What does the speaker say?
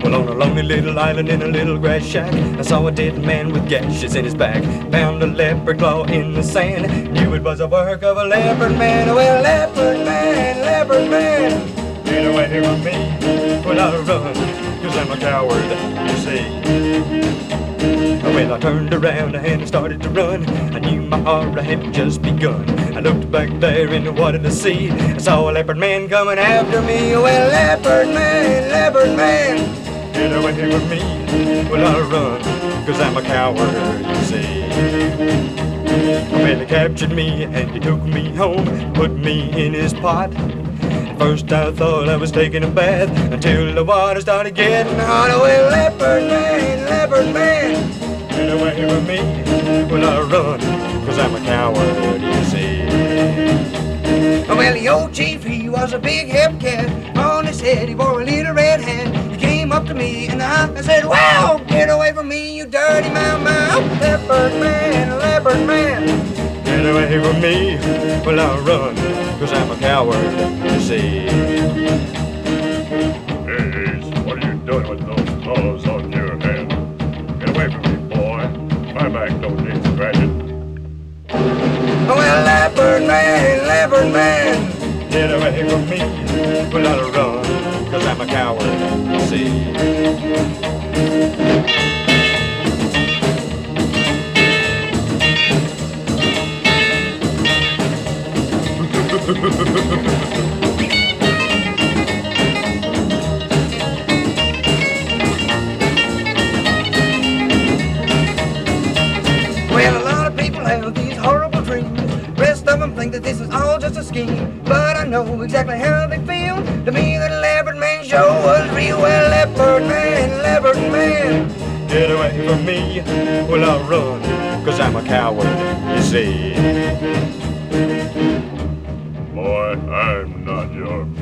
Well, on a lonely little island in a little grass shack, I saw a dead man with gashes in his back. Found a leopard claw in the sand, knew it was the work of a leopard man. Well, leopard man, get away from me. Well, I run, 'cause I'm a coward, you see. Well, I turned around and started to run. I knew my heart had just begun. I looked back there in the water to see. I saw a leopard man coming after me. Well, leopard man, get away from me. Well, I run, 'cause I'm a coward, you see. Well, he captured me and he took me home, put me in his pot. At first I thought I was taking a bath, until the water started getting hot. Well, leopard man, get away from me. Well, I run, 'cause I'm a coward, you see. Well, the old chief, he was a big hep cat. On his head, he wore a little red hat. He came up to me and I said, "Wow, get away from me, you dirty mouth. Leopard man, get away from me." Well, I run, 'cause I'm a coward, you see. Hey, what are you doing with those claws on your head? Get away from me, boy. My back don't need scratching. Well, leopard man, get away from me. Well, I'll run, 'cause I'm a coward, you see. Well, a lot of people have these horrible dreams. Rest of them think that this is all just a scheme. But I know exactly how they feel. To me, the leopard man show was real. Well, leopard man, get away from me. Well, I'll run, 'cause I'm a coward, you see. Boy, I'm not your